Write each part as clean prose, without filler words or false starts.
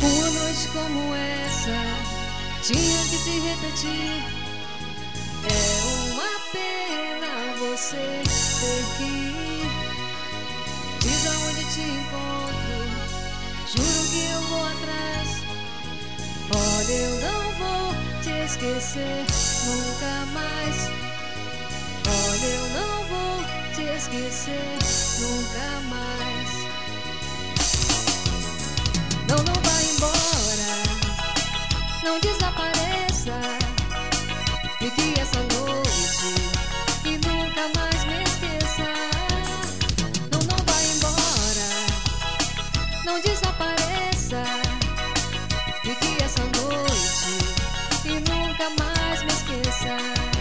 Uma noite como essa tinha que se repetir. É uma pena você ter que ir. Diz aonde te encontro, juro que eu vou atrás. Olha, eu não vou te esquecer nunca mais. Olha, eu não vou te esquecer nunca mais. Não, não vai embora, não desapareça. Fique essa noite e nunca mais me esqueça. Não, não vai embora, não desapareça. Fique essa noite e nunca mais me esqueça.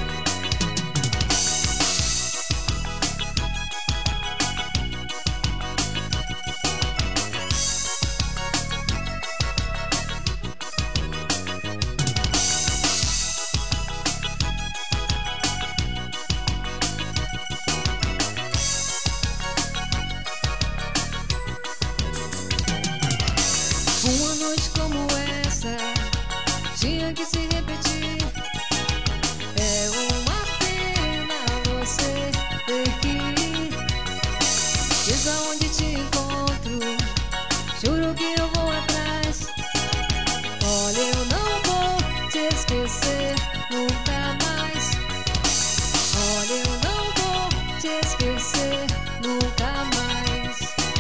Uma noite como essa tinha que se repetir. É uma pena você ter que ir. Diz aonde te encontro, juro que eu vou atrás. Olha, eu não vou te esquecer nunca mais. Olha, eu não vou te esquecer nunca mais.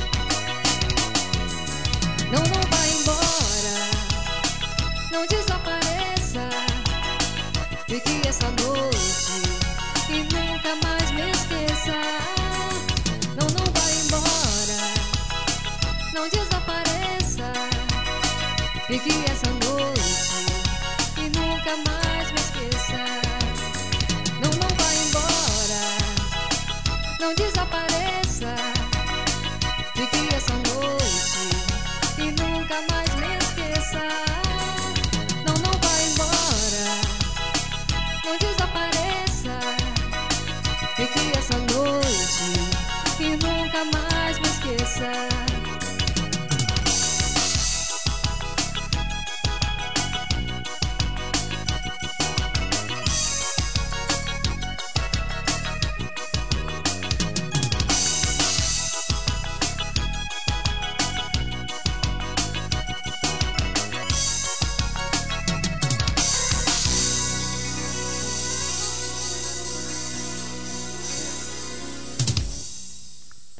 Não, não vai embora, não desapareça. Fique essa noite e nunca mais me esqueça. Não, não vai embora, não desapareça. Fique essa noite e nunca mais me esqueça. Não, não vai embora, não desapareça. Fique essa noite e nunca mais me esqueça. Não, não vai embora, não desapareça. Fique essa noite e nunca mais me esqueça.